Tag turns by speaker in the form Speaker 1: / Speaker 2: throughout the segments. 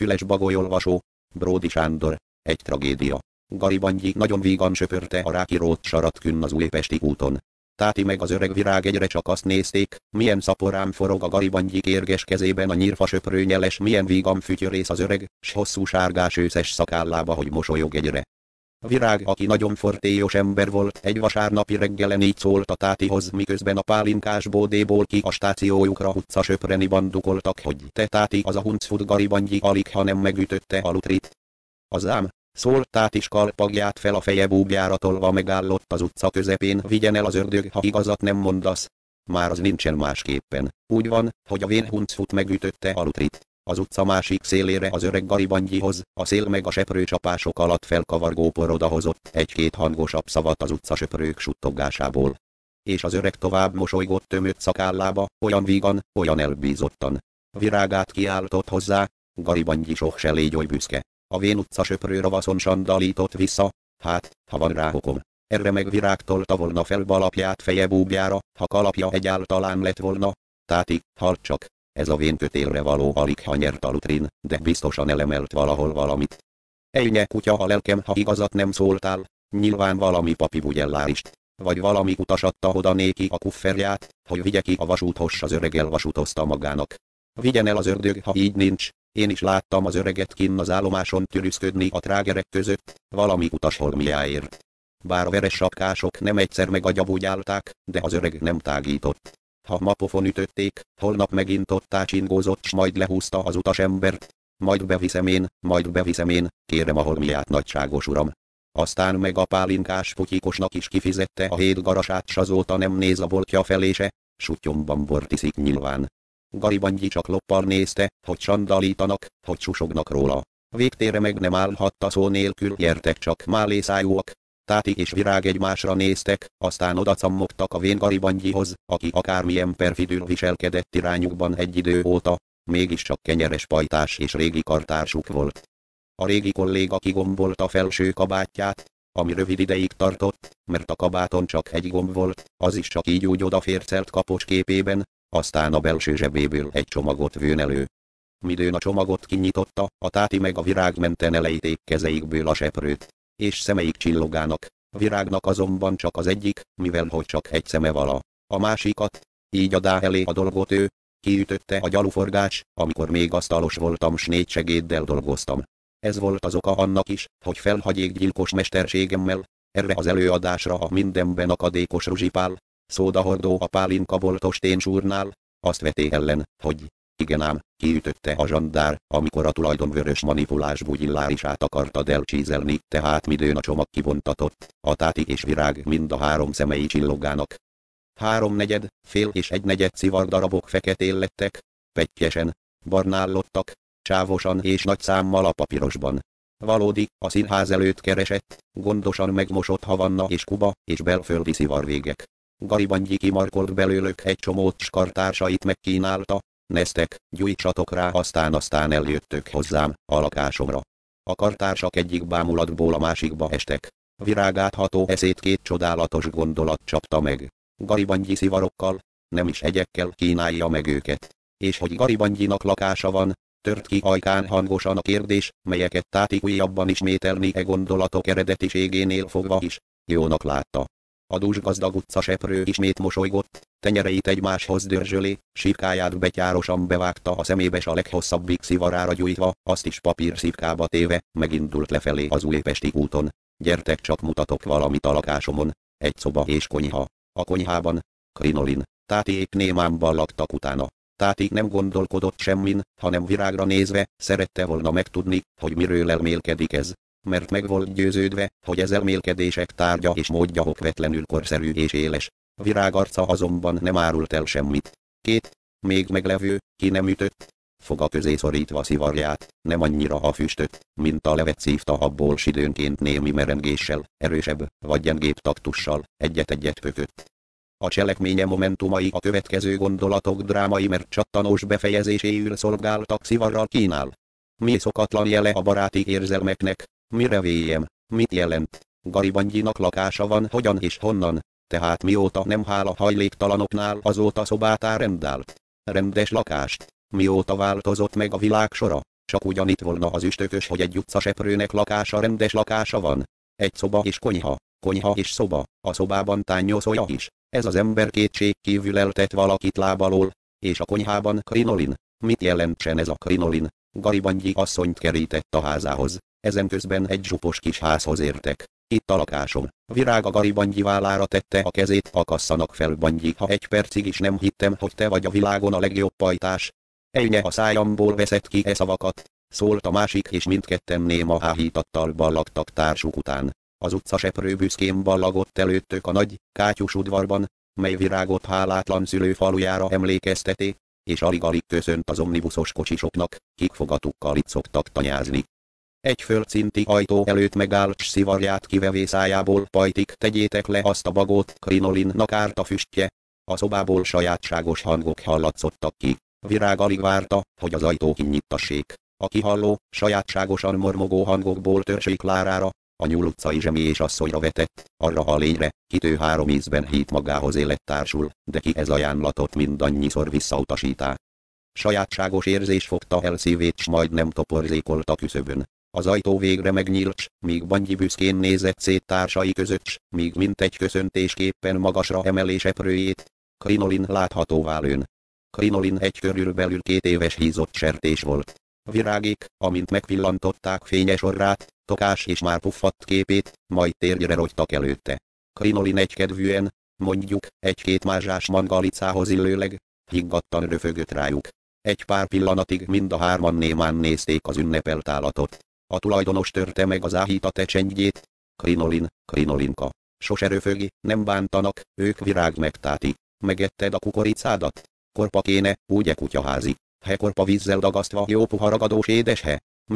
Speaker 1: Füles Bagolyolvasó, Bródi Sándor, egy tragédia. Garibandyi nagyon vígan söpörte a rákírót sarat künn az Újpesti úton. Táti meg az öreg virág egyre csak azt nézték, milyen szaporán forog a Garibandyi kérges kezében a nyírfa söprő nyeles, milyen vígan fütyörész az öreg, s hosszú sárgás őszes szakállába, hogy mosolyog egyre. A virág, aki nagyon fortélyos ember volt, egy vasárnapi reggelen így szólt a tátihoz, miközben a pálinkás bódéból ki a stációjukra utca söpreni bandukoltak, hogy te táti, az a huncfut Garibandyi alig ha nem megütötte a lutrit. Az ám, szólt táti, s kalpagját fel a feje búbjára tolva megállott az utca közepén, vigyen el az ördög, ha igazat nem mondasz. Már az nincsen másképpen. Úgy van, hogy a vén huncfut megütötte a lutrit. Az utca másik szélére az öreg Garibandyihoz, a szél meg a seprőcsapások alatt felkavargó por odahozott egy-két hangosabb szavat az utca söprők suttogásából. És az öreg tovább mosolygott tömött szakállába, olyan vígan, olyan elbízottan. Virágát kiáltott hozzá, Garibandyi sok se légy oly büszke. A vén utca söprő ravaszon sandalított vissza, hát, ha van rá okom. Erre meg virág tolta volna fel balapját feje búbjára, ha kalapja egyáltalán lett volna. Táti, halt csak. Ez a vén kötélre való alig ha nyert a lutrin, de biztosan elemelt valahol valamit. Ejnye kutya a lelkem, ha igazat nem szóltál, nyilván valami papi bugyellárist, vagy valami utas adta oda néki a kufferját, hogy vigye ki a vasúthoz, az öreg elvasútozta magának. Vigyen el az ördög, ha így nincs, én is láttam az öreget kinn az állomáson tűrűzködni a trágerek között, valami utas holmiáért. Bár a veres sapkások nem egyszer megagyabúgyálták, de az öreg nem tágított. Ha ma pofon ütötték, holnap megint ott tácsingózott, s majd lehúzta az utasembert. Majd beviszem én, kérem a holmiát, nagyságos uram. Aztán meg a pálinkás putyikosnak is kifizette a 7 garasát, s azóta nem néz a boltja felé se, suttyomban bort iszik nyilván. Garibandyi csak loppal nézte, hogy sandalítanak, hogy susognak róla. Végtére meg nem állhatta szó nélkül, gyertek csak málészájúak. Táti és virág egymásra néztek, aztán odacammogtak a vén Garibandyihoz, aki akármilyen perfidül viselkedett irányukban egy idő óta, mégiscsak kenyeres pajtás és régi kartársuk volt. A régi kolléga kigombolta felső kabátját, ami rövid ideig tartott, mert a kabáton csak egy gomb volt, az is csak így úgy odafércelt kapocs képében, aztán a belső zsebéből egy csomagot vőn elő. Midőn a csomagot kinyitotta, a táti meg a virág menten elejték kezeikből a seprőt, és szemeik csillogának. A virágnak azonban csak az egyik, mivel hogy csak egy szeme vala. A másikat, így adá elé a dolgot ő, kiütötte a gyaluforgács, amikor még asztalos voltam s 4 segéddel dolgoztam. Ez volt az oka annak is, hogy felhagyék gyilkos mesterségemmel, erre az előadásra a mindenben akadékos Ruzsipál, szódahordó a pálinkaboltos Ténsúrnál, azt veté ellen, hogy igen ám, kiütötte a zsandár, amikor a tulajdonvörös manipulás bugyillárisát akarta elcsízelni, tehát midőn a csomag kibontatott, a táti és virág mind a 3 szemei csillogának. 3/4, fél és 1/4 szivardarabok feketén lettek, pettyesen, barnállottak, csávosan és nagy számmal a papírosban. Valódi, a színház előtt keresett, gondosan megmosott havanna és kuba és belföldi szivarvégek. Garibandyi kimarkolt belőlük egy csomót, s kartársait megkínálta, neztek, gyújtsatok rá, aztán eljöttök hozzám, a lakásomra. A kartársak egyik bámulatból a másikba estek. Virágát ható eszét 2 csodálatos gondolat csapta meg. Garibandyi szivarokkal, nem is egyekkel kínálja meg őket. És hogy Garibandyinak lakása van, tört ki ajkán hangosan a kérdés, melyeket táti újabban ismételni gondolatok eredetiségénél fogva is jónak látta. A dúsgazdag utca seprő ismét mosolygott, tenyereit egymáshoz dörzsölé, sírkáját betyárosan bevágta a szemébe, s a leghosszabbik szivarára gyújtva, azt is papírszívkába téve, megindult lefelé az Újpesti úton. Gyertek csak, mutatok valamit a lakásomon, egy szoba és konyha. A konyhában, krinolin, tátiék némán ballagtak utána. Táti nem gondolkodott semmin, hanem virágra nézve, szerette volna megtudni, hogy miről elmélkedik ez. Mert meg volt győződve, hogy ez elmélkedések tárgya és módja okvetlenül korszerű és éles. Virág arca azonban nem árult el semmit. 2, még meglevő, ki nem ütött, foga közé szorítva szivarját, nem annyira a füstöt, mint a levet szívta abból s időnként némi merengéssel, erősebb, vagy gyengébb taktussal, egyet-egyet pökött. A cselekménye momentumai a következő gondolatok drámai, mert csattanós befejezéséül szolgáltak szivarral kínál. Mi szokatlan jele a baráti érzelmeknek, mire véjem, mit jelent? Garibandyinak lakása van, hogyan és honnan? Tehát mióta nem hála hajléktalanoknál, azóta szobát árendált. Rendes lakást. Mióta változott meg a világ sora? csak ugyanitt volna az üstökös, hogy egy utcaseprőnek lakása, rendes lakása van. Egy szoba és konyha, konyha és szoba, a szobában tányószolya is. Ez az ember kétségkívül eltett valakit láb alól, és a konyhában krinolin. Mit jelentsen ez a krinolin? Garibandyi asszonyt kerített a házához. Ezen közben egy zsupos kis házhoz értek. Itt a lakásom. Virág a Garibandyi vállára tette a kezét. Akasszanak fel, Bandyi, ha egy percig is nem hittem, hogy te vagy a világon a legjobb pajtás. Ejnye a szájamból veszett ki e szavakat. Szólt a másik, és mindketten néma áhítattal ballagtak társuk után. Az utcaseprő büszkén ballagott előttök a nagy, kátyus udvarban, mely Virágot hálátlan szülőfalujára emlékezteti, és alig-alig köszönt az omnibuszos kocsisoknak, kik fogatukkal itt szoktak tanyázni. Egy földszinti ajtó előtt megáll, s szivarját kivevé szájából, pajtik, tegyétek le azt a bagót, krinolinnak árt a füstje. A szobából sajátságos hangok hallatszottak ki. Virág alig várta, hogy az ajtó kinyittassék. A kihalló, sajátságosan mormogó hangokból Törzsi Klárára, a Nyúl utcai zsemés asszonyra vetett, arra a lényre, kit ő 3 ízben hít magához élettársul, de ki ez ajánlatot mindannyiszor visszautasítá. Sajátságos érzés fogta el szívét, s majdnem toporzékolt a küszöbön. Az ajtó végre megnyílt, míg Bandyi büszkén nézett szét társai között, s míg mintegy köszöntésképpen magasra emelé seprőjét, krinolin láthatóvá lőn. Krinolin egy körülbelül 2 éves hízott sertés volt. Virágék, amint megpillantották fényes orrát, tokás és már puffadt képét, majd térjre rogytak előtte. Krinolin egykedvűen, mondjuk, 1-2 mázsás mangalicához illőleg, higgadtan röfögött rájuk. Egy pár pillanatig mind a 3-an némán nézték az ünnepelt állatot. A tulajdonos törte meg az áhítat csendjét. Krinolin, Krinolinka, sose röfögi, nem bántanak, ők Virág megtáti. Megetted a kukoricádat? Korpa kéne, úgy kutyaházi. Korpa vízzel dagasztva jó puha ragadós édeshe.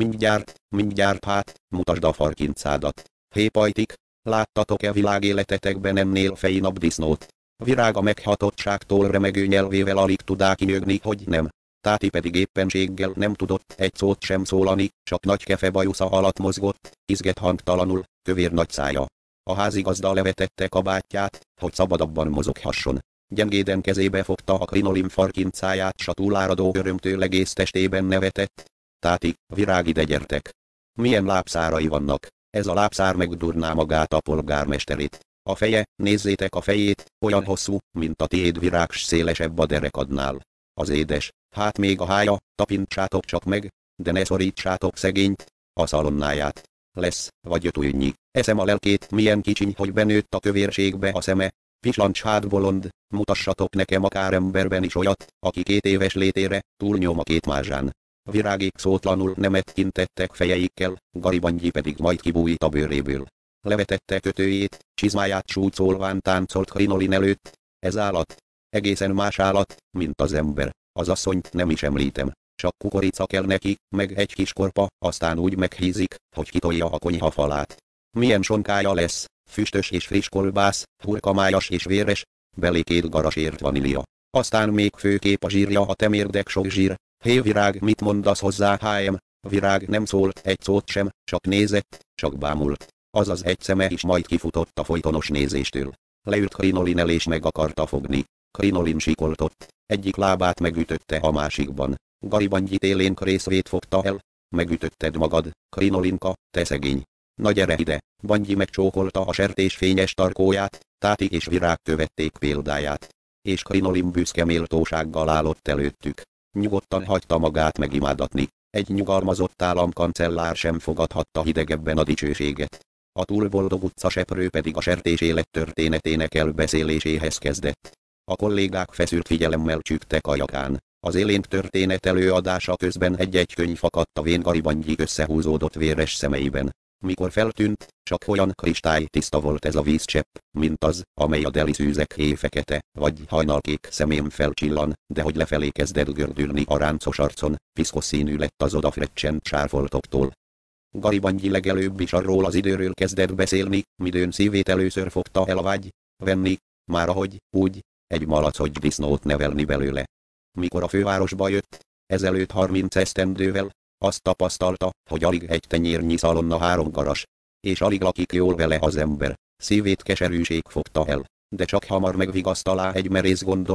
Speaker 1: Mindjárt hát, mutasd a farkincádat. Hé pajtik, láttatok-e világéletetekben ennél fejinabb disznót? Virág a meghatottságtól remegő nyelvével alig tudá kinyögni, hogy nem. Táti pedig éppenséggel nem tudott egy szót sem szólani, csak nagy kefe bajusza alatt mozgott, izget hangtalanul, kövér nagy szája. A házigazda levetette kabátját, hogy szabadabban mozoghasson. Gyengéden kezébe fogta a krinolin farkincáját, s a túláradó örömtől egész testében nevetett. Táti, Virág, ide gyertek. Milyen lábszárai vannak, ez a lábszár megdurná magát a polgármesterét. A feje, nézzétek a fejét, olyan hosszú, mint a tiéd, Virág, s szélesebb a derekadnál. Az édes, hát még a hája, tapintsátok csak meg, de ne szorítsátok szegényt, a szalonnáját. Lesz, vagy ötújnyi, eszem a lelkét, milyen kicsiny, hogy benőtt a kövérségbe a szeme. Pislancs hát bolond, mutassatok nekem akár emberben is olyat, aki 2 éves létére, túlnyom a 2 mázsán. Virágék szótlanul nemet kintettek fejeikkel, Garibandyi pedig majd kibújt a bőréből. Levetette kötőjét, csizmáját súcolván táncolt Krinolin előtt. Ez állat? Egészen más állat, mint az ember. Az asszonyt nem is említem. Csak kukorica kell neki, meg egy kis korpa, aztán úgy meghízik, hogy kitolja a konyha falát. Milyen sonkája lesz, füstös és friss kolbász, hurkamájas és véres, belé 2 garasért vanília. Aztán még főképp a zsírja, a temérdek sok zsír. Hé Virág, mit mondasz hozzá, HM? Virág nem szólt egy szót sem, csak nézett, csak bámult. Azaz egy szeme is majd kifutott a folytonos nézéstől. Leült Krinolin elé és meg akarta fogni. Krinolin sikoltott, egyik lábát megütötte a másikban. Garibandyi télénk részvét fogta el. Megütötted magad, Krinolinka, te szegény. Na gyere ide, Bandyi megcsókolta a sertés fényes tarkóját, Táti és Virág követték példáját. És Krinolin büszke méltósággal állott előttük. Nyugodtan hagyta magát megimádatni. Egy nyugalmazott államkancellár sem fogadhatta hidegebben a dicsőséget. A túlboldog utcaseprő pedig a sertés élettörténetének elbeszéléséhez kezdett. A kollégák feszült figyelemmel csügtek a jakán. Az élénk történet előadása közben egy-egy könyv akadt a vén Garibandyi összehúzódott véres szemeiben. Mikor feltűnt, csak olyan kristálytiszta volt ez a vízcsepp, mint az, amely a deli szűzek éjfekete, vagy hajnalkék szemén felcsillan, de hogy lefelé kezdett gördülni a ráncos arcon, piszkos színű lett az odafrecsent sárfoltoktól. Garibandyi legelőbb is arról az időről kezdett beszélni, midőn szívét először fogta el a vágy, venni, már ahogy, úgy, egy malac disznót nevelni belőle. Mikor a fővárosba jött, ezelőtt 30 esztendővel, azt tapasztalta, hogy alig egy tenyérnyi szalonna 3 garas, és alig lakik jól vele az ember. Szívét keserűség fogta el, de csak hamar megvigasztalá egy merész gondolat,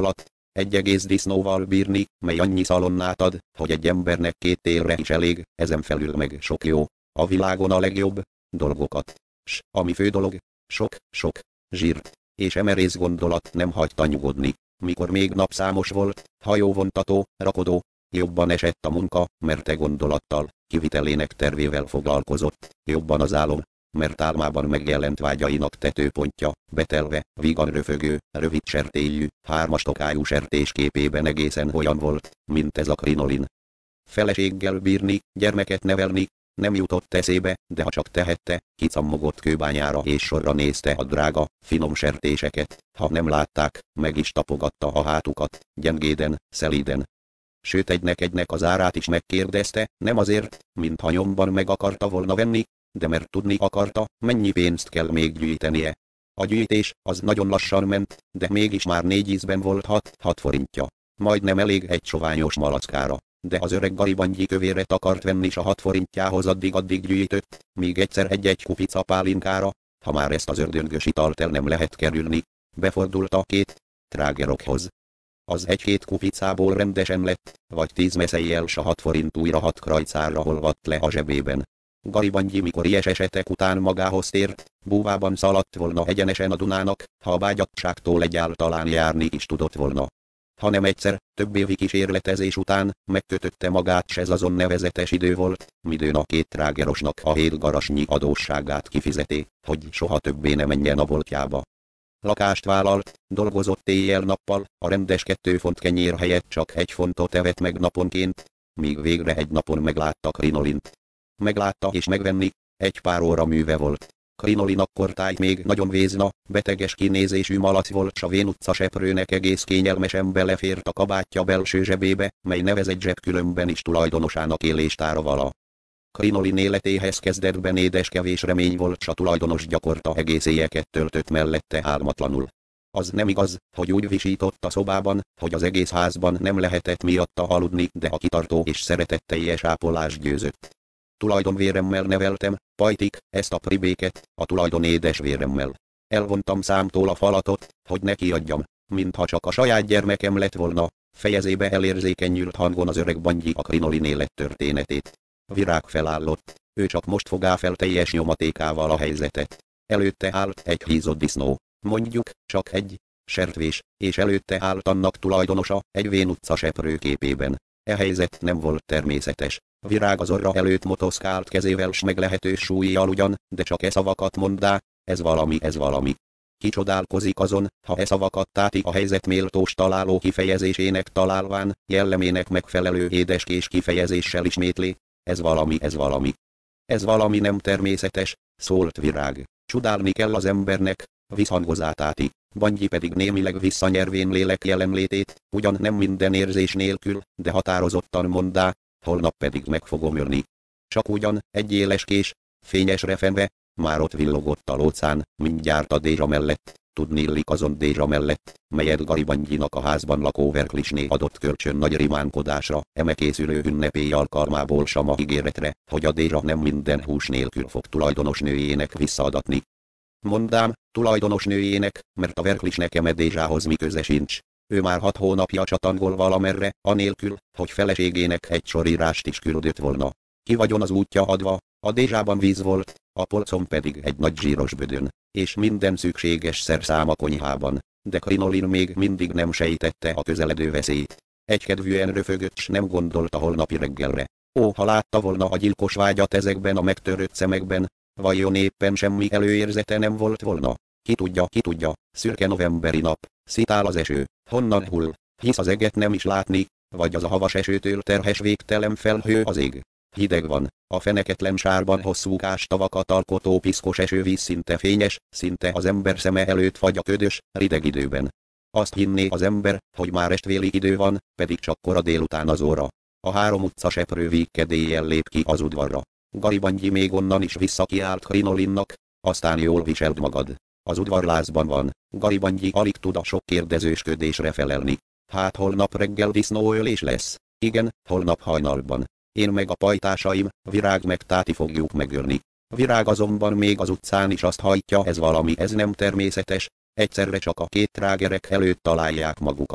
Speaker 1: egy egész disznóval bírni, mely annyi szalonnát ad, hogy egy embernek 2 télre is elég, ezen felül meg sok jó, a világon a legjobb dolgokat. S, ami fő dolog, sok zsírt, és emerész gondolat nem hagyta nyugodni. Mikor még napszámos volt, hajóvontató, rakodó, jobban esett a munka, mert e gondolattal, kivitelének tervével foglalkozott, jobban az álom, mert álmában megjelent vágyainak tetőpontja, betelve, vígan röfögő, rövid sertélyű, 3 tokájú sertés képében egészen olyan volt, mint ez a krinolin. Feleséggel bírni, gyermeket nevelni, nem jutott eszébe, de ha csak tehette, kicammogott kőbányára és sorra nézte a drága, finom sertéseket, ha nem látták, meg is tapogatta a hátukat, gyengéden, szelíden. Sőt egynek az árát is megkérdezte, nem azért, mintha nyomban meg akarta volna venni, de mert tudni akarta, mennyi pénzt kell még gyűjtenie. A gyűjtés az nagyon lassan ment, de mégis már 4 ízben volt 6 forintja. Majdnem elég egy soványos malackára, de az öreg Garibandyi kövéret akart venni s a 6 forintjához addig gyűjtött, míg egyszer egy kupica pálinkára, ha már ezt az ördöngös italt el nem lehet kerülni, befordult a 2 trágerokhoz. Az 1-2 kupicából rendesen lett, vagy 10 meszelyjel s a 6 forint újra 6 krajcárra olvadt le a zsebében. Garibandyi mikor ilyes esetek után magához tért, búvában szaladt volna egyenesen a Dunának, ha a vágyatságtól egyáltalán járni is tudott volna. Hanem egyszer, több évi kísérletezés után, megkötötte magát s ez azon nevezetes idő volt, midőn a 2 trágerosnak a 7 garasnyi adósságát kifizeti, hogy soha többé ne menjen a boltjába. Lakást vállalt, dolgozott éjjel-nappal, a rendes 2 font kenyér helyett csak 1 fontot evett meg naponként, míg végre egy napon meglátta krinolint. Meglátta és megvenni, 1 pár óra műve volt. Krinolin akkortájt még nagyon vézna, beteges kinézésű malac volt s a Vén utca seprőnek egész kényelmesen belefért a kabátja belső zsebébe, mely nevezett zseb különben is tulajdonosának éléstára vala. Krinolin életéhez kezdetben édeskevés remény volt s a tulajdonos gyakorta egész éjeket töltött mellette álmatlanul. Az nem igaz, hogy úgy visított a szobában, hogy az egész házban nem lehetett miatta aludni, de a kitartó és szeretetteljes ápolás győzött. Tulajdonvéremmel neveltem, Pajtik, ezt a pribéket, a tulajdon édesvéremmel. Elvontam számtól a falatot, hogy neki adjam, mintha csak a saját gyermekem lett volna, fejezébe elérzékenyült hangon az öreg Bandyi a krinolin élettörténetét. Virág felállott, ő csak most fogá fel teljes nyomatékával a helyzetet. Előtte állt egy hízott disznó, mondjuk, csak egy, sertvés, és előtte állt annak tulajdonosa, egy Vén utca seprő képében. E helyzet nem volt természetes. Virág az orra előtt motoszkált kezével s meglehetős súlyjal ugyan, de csak szavakat mondá, ez valami. Ki csodálkozik azon, ha szavakat táti a helyzet méltós találó kifejezésének találván, jellemének megfelelő édeskés kifejezéssel ismétli, ez valami. Ez valami nem természetes, szólt Virág. Csodálni kell az embernek, visszhangozá táti. Bandyi pedig némileg visszanyervén lélek jelenlétét, ugyan nem minden érzés nélkül, de határozottan mondá, holnap pedig meg fogom ölni. Csak ugyan, egy éleskés, fényesre fenve, már ott villogott a lócán, mindjárt a dézsa mellett, tudnillik azon dézsa mellett, melyet Garibandyinak a házban lakó Verklisné adott kölcsön nagy rimánkodásra, eme készülő ünnepély alkalmából sama ígéretre, hogy a dézsa nem minden hús nélkül fog tulajdonos nőjének visszaadatni. Mondám, tulajdonos nőjének, mert a Verklisnek eme dézsához mi köze sincs. Ő már 6 hónapja csatangol valamerre, anélkül, hogy feleségének egy sor írást is küldött volna. Ki vagyon az útja adva, a dézsában víz volt, a polcon pedig egy nagy zsíros bödön, és minden szükséges szerszám a konyhában, de krinolin még mindig nem sejtette a közeledő veszélyt. Egykedvűen röfögött s nem gondolt a holnapi reggelre. Ó, ha látta volna a gyilkos vágyat ezekben a megtörött szemekben, vajon éppen semmi előérzete nem volt volna? Ki tudja, szürke novemberi nap, szitál az eső, honnan hull, hisz az eget nem is látni, vagy az a havas esőtől terhes végtelen felhő az ég. Hideg van, a feneketlen sárban hosszúkás tavakat alkotó piszkos esővíz szinte fényes, szinte az ember szeme előtt fagy a ködös, rideg időben. Azt hinné az ember, hogy már estvéli idő van, pedig csak kora délután az óra. A 3 utca seprő vígkedéllyel lép ki az udvarra. Garibandyi még onnan is visszakiált krinolinnak, aztán jól viselt magad. Az udvarlázban van, Garibandyi alig tud a sok kérdezősködésre felelni. Hát holnap reggel disznóölés lesz? Igen, holnap hajnalban. Én meg a pajtásaim, Virág meg táti fogjuk megölni. Virág azonban még az utcán is azt hajtja, ez nem természetes, egyszerre csak a 2 trágerek előtt találják magukat.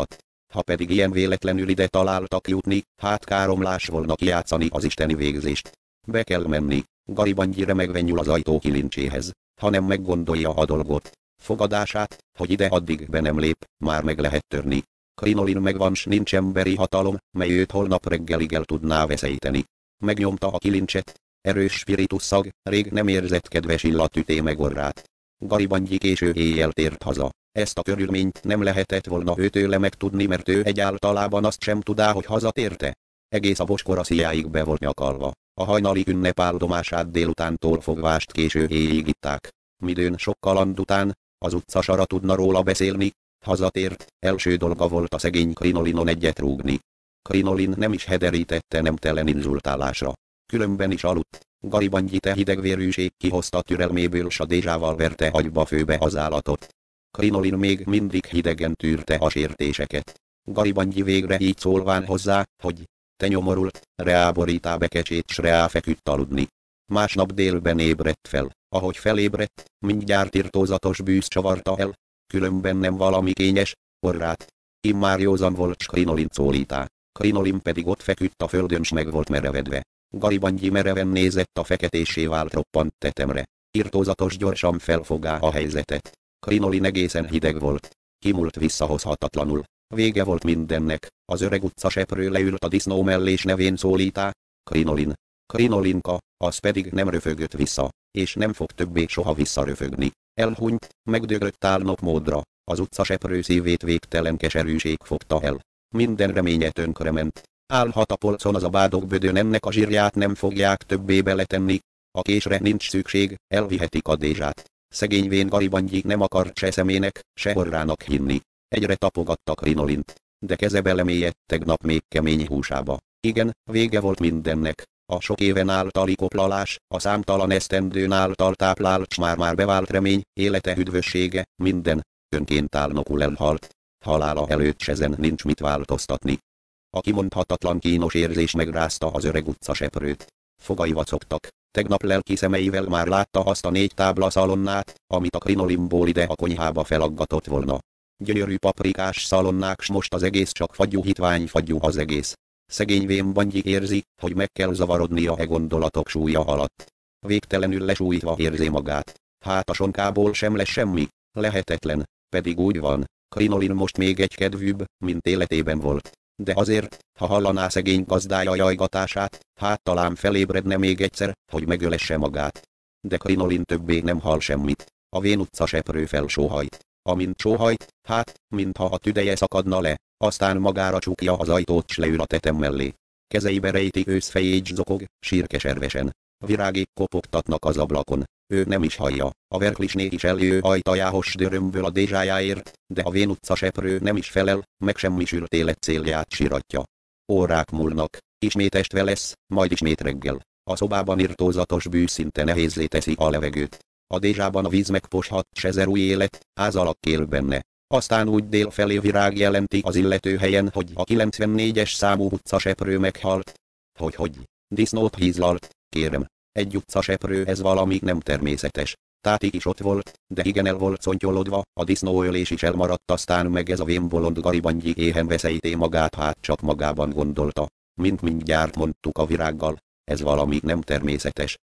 Speaker 1: Ha pedig ilyen véletlenül ide találtak jutni, hát káromlás volna kijátszani az isteni végzést. Be kell menni. Garibaldji remegve nyúl az ajtó kilincséhez, hanem meggondolja a dolgot. Fogadását, hogy ide addig be nem lép, már meg lehet törni. Krinolin megvan, s nincs emberi hatalom, mely őt holnap reggelig el tudná veszélyteni. Megnyomta a kilincset. Erős spiritusszag, rég nem érzett kedves illat üté meg orrát. Garibaldji késő éjjel tért haza. Ezt a körülményt nem lehetett volna őtőle megtudni, mert ő egyáltalában azt sem tudá, hogy hazatérte. Egész a boskora szíjáig be volt nyakalva. A hajnali ünnep áldomását délutántól fogvást késő éjig itták. Midőn sok kaland után, az utcasara tudna róla beszélni, hazatért, első dolga volt a szegény Krinolinon egyet rúgni. Krinolin nem is hederítette nemtelen inzultálásra. Különben is aludt. Garibaldji te hidegvérűség kihozta türelméből, s a dézsával verte agyba főbe az állatot. Krinolin még mindig hidegen tűrte a sértéseket. Garibaldji végre így szólván hozzá, hogy te nyomorult, Reá borítá bekecsét, s Reá feküdt aludni. Másnap délben ébredt fel. Ahogy felébredt, mindjárt irtózatos bűz csavarta el, különben nem valami kényes, orrát. Immár józan volt, s Krinolin szólítá. Krinolin pedig ott feküdt a földön, s meg volt merevedve. Garibaldji mereven nézett a feketésé vált roppant tetemre. Irtózatos gyorsan felfogá a helyzetet. Krinolin egészen hideg volt. Kimúlt visszahozhatatlanul. Vége volt mindennek. Az öreg utcaseprő leült a disznó mellé, s nevén szólítá. Krinolin. Krinolinka, az pedig nem röfögött vissza, és nem fog többé soha visszaröfögni. Elhunyt, megdöglött álnokmódra. Az utcaseprő szívét végtelen keserűség fogta el. Minden reménye tönkrement. Állhat a polcon az a bádog bödön, ennek a zsírját nem fogják többé beletenni. A késre nincs szükség, elvihetik a dézsát. Szegény vén Garibaldji nem akart se szemének, se orrának hinni. Egyre tapogatta Krinolint, de keze belemélyedt tegnap még kemény húsába. Igen, vége volt mindennek. A sok éven általi koplalás, a számtalan esztendőn által táplált, s már bevált remény, élete üdvössége, minden, önként álnokul elhalt. Halála előtt sezen nincs mit változtatni. A kimondhatatlan kínos érzés megrázta az öreg utcaseprőt. Fogai vacogtak. Tegnap lelki szemeivel már látta azt a 4 tábla szalonnát, amit a Krinolinból ide a konyhába felaggatott volna. Gyönyörű paprikás szalonnák, s most az egész csak fagyú hitvány fagyú az egész. Szegény vén Bandji érzi, hogy meg kell zavarodnia gondolatok súlya alatt. Végtelenül lesújtva érzi magát. Hát a sonkából sem lesz semmi. Lehetetlen, pedig úgy van. Krinolin most még egy kedvűbb, mint életében volt. De azért, ha hallaná szegény gazdája jajgatását, hát talán felébredne még egyszer, hogy megölesse magát. De Krinolin többé nem hall semmit. A vén utcaseprő felsóhajt. Amint sóhajt, hát, mintha a tüdeje szakadna le, aztán magára csukja az ajtót, s leül a tetem mellé. Kezeibe rejti őszfejét, zokog, sír keservesen. Virágék kopogtatnak az ablakon. Ő nem is hallja. A verklisné is eljő ajtajához dörömböl a dézsájáért, de a vén utcaseprő nem is felel, meg semmisült élet célját síratja. Órák múlnak, ismét este lesz, majd ismét reggel. A szobában irtózatos bűz szinte nehézzé teszi a levegőt. A dézsában a víz megposhat, s ezer új élet, ázalak kél benne. Aztán úgy dél felé virág jelenti az illető helyen, hogy a 94-es számú utcaseprő meghalt. Hogy? Disznót hízlalt, kérem. Egy utcaseprő, ez valami nem természetes. Tátik is ott volt, de igen el volt szontyolodva, a disznóölés is elmaradt, aztán meg ez a vénbolond Garibaldji éhen veszélyté magát, hát csak magában gondolta. Mint mindjárt mondtuk a virággal, ez valami nem természetes.